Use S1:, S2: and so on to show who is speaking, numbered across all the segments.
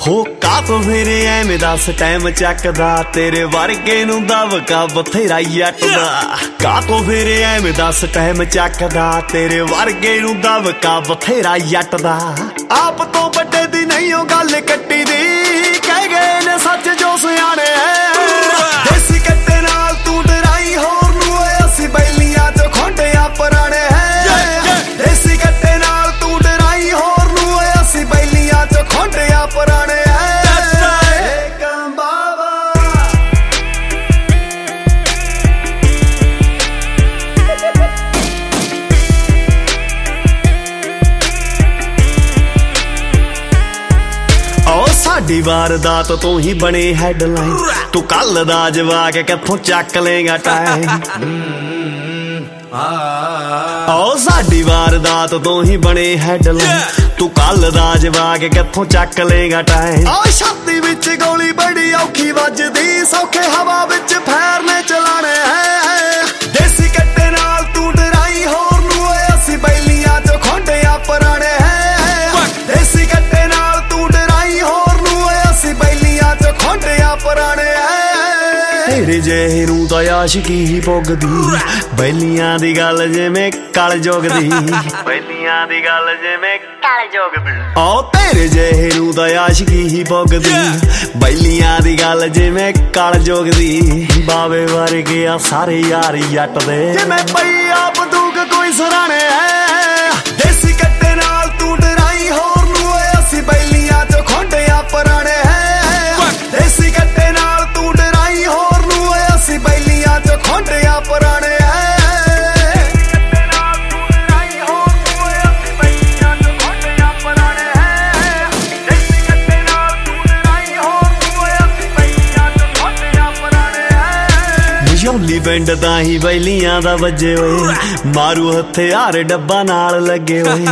S1: ਹੋ ਕਾ ਤੋ ਮੇਰੇ ਐਵੇਂ ਦੱਸ ਟਾਈਮ ਚੱਕਦਾ ਤੇਰੇ ਵਰਗੇ ਨੂੰ ਦਵਕਾ ਬਥੇਰਾ ਜੱਟ ਦਾ ਕਾ ਤੋ ਮੇਰੇ ਐਵੇਂ ਦੱਸ ਟਾਈਮ ਚੱਕਦਾ ਤੇਰੇ ਵਰਗੇ ਨੂੰ ਦਵਕਾ ਬਥੇਰਾ ਜੱਟ ਦਾ ਆਪ ਤੋਂ ਵੱਡੇ ਦੀ ਨਹੀਂ ਉਹ ਗੱਲ ਕੱਟੀ ਦੀ ਕਹਿ ਗਏ ਨੇ ਸੱਚ ਜੋ ਸਿਆਣੇ ਦੇਸੀ ਕੱਟੇ ਨਾਲ ਤੂੰ ਡਰਾਈ ਹੋਰ ਨੂੰ ਓਏ ਅਸੀਂ ਬੈਲੀਆਂ ਚ ਖੋਂਡਿਆਂ ਪੁਰਾਣੇ ਦੇਸੀ ਕੱਟੇ ਨਾਲ ਤੂੰ ਡਰਾਈ ਹੋਰ ਨੂੰ ਓਏ ਅਸੀਂ ਬੈਲੀਆਂ ਚ ਖੋਂਡਿਆਂ ਪੁਰਾਣੇ ਸਾਡੀ ਵਾਰਦਾਤ ਤੋਂ ਹੀ ਬਣੇ ਹੈਡਲਾਈਨ ਤੂੰ ਕੱਲ ਦਾ ਜਵਾਕ ਕਿੱਥੋਂ ਚੱਕ ਲੇਗਾ ਟਾਈਮ ਸਾਡੀ ਵਾਰਦਾਤ ਤੋਂ ਹੀ ਬਣੇ ਹੈਡਲਾਈਨ ਤੂੰ ਕੱਲ ਦਾ ਜਵਾਕ ਕਿੱਥੋਂ ਚੱਕ ਲੇਗਾ ਟਾਈਮ ਛਾਤੀ ਵਿੱਚ ਗੋਲੀ ਬੜੀ ਔਖੀ ਵੱਜਦੀ ਸੌਖੇ ਹਵਾ ਵਿੱਚ ਫੈਰਨੇ ਚਲਾਣੇ ਦੇਸੀ ਕੱਟੇ ਨਾਲ ਤੂੰ ਡਰਾਈ ਹੋਰ ਨੂੰ ਓਏ ਅਸੀਂ ਬੈਲੀਆਂ ਚ ਖੋਂਡਿਆਂ ਪੁਰਾਣੇ ਦੇਸੀ ਕੱਟੇ ਨਾਲ ਤੂੰ ਡਰਾਈ ਹੋਰ ਨੂੰ ਓਏ ਅਸੀਂ ਬੈਲੀਆਂ ਚ ਖੋਂਡਿਆਂ ਪੁਰਾਣੇ ਤੇਰੇ ਜਿਹੇ ਨੂੰ ਤਾਂ ਆਸ਼ਕੀ ਹੀ ਪੁੱਗਦੀ ਬੈਲੀਆਂ ਦੀ ਗੱਲ ਜਿਵੇਂ ਕਲ ਜੋਗਦੀ ਬੈਲੀਆਂ ਦੀ ਗੱਲ ਜਿਵੇਂ ਕਲ ਜੋਗਦੀ ਤੇਰੇ ਜਿਹੇ ਨੂੰ ਤਾਂ ਆਸ਼ਕੀ ਹੀ ਪੁੱਗਦੀ ਬੈਲੀਆਂ ਦੀ ਗੱਲ ਜਿਵੇਂ ਕਲ ਜੋਗਦੀ ਬਾਵੇ ਵਰਗੇ ਆ ਸਾਰੇ ਯਾਰ ਜੱਟ ਦੇ ਜਿਵੇਂ ਪਈ ਆ ਬੰਦੂਕ ਕੋਈ ਸਰਾਣੇ ਦੇਸੀ ਕੱਟੇ ਨਾਲ ਤੂੰ ਡਰਾਈ ਹੋਰ ਨੂੰ ਓਏ ਅਸੀਂ ਬੈਲੀਆਂ ਚ ਖੋਂਡਿਆਂ ਪੁਰਾਣੇ ਦੇਸੀ ਕੱਟੇ ਨਾਲ ਤੂੰ ਡਰਾਈ ਹੋਰ ਨੂੰ ਓਏ ਅਸੀਂ ਬੈਲੀਆਂ ਚ ਖੋਂਡਿਆਂ ਪੁਰਾਣੇ ਮਜੌਲੀ ਪਿੰਡ ਤਾਂ ਹੀ ਬੈਲੀਆਂ ਦਾ ਵੱਜੇ ਹੋਏ ਮਾਰੂ ਹਥਿਆਰ ਡੱਬਾ ਨਾਲ ਲੱਗੇ ਹੋਏ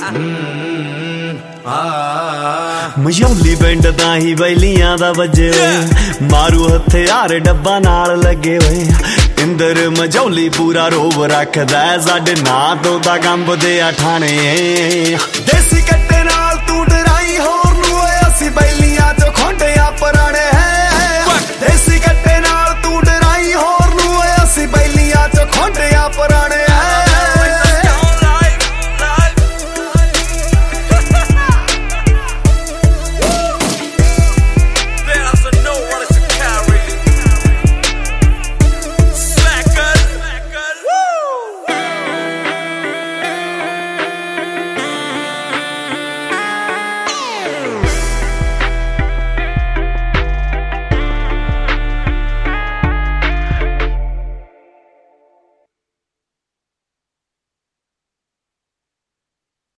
S1: ਮਜੌਲੀ ਪਿੰਡ ਤਾਂ ਹੀ ਬੈਲੀਆਂ ਦਾ ਵੱਜੇ ਹੋਏ ਮਾਰੂ ਹਥਿਆਰ ਡੱਬਾ ਨਾਲ ਲੱਗੇ ਹੋਏ ਇੰਦਰ ਮਜੌਲੀ ਪੂਰਾ ਰੋਬ ਰੱਖਦਾ ਸਾਡੇ ਨਾਂ ਤੋਂ ਤਾਂ ਕੰਬਦੇ ਆ ਠਾਣੇ ਦੇਸੀ ਕੱਟੇ ਨਾਲ ਤੂੰ ਡਰਾਈ ਹੋਰ ਨੂੰ ਓਏ ਅਸੀਂ ਬੈਲੀਆਂ ਚ ਖੋਂਡਿਆਂ ਪੁਰਾਣੇ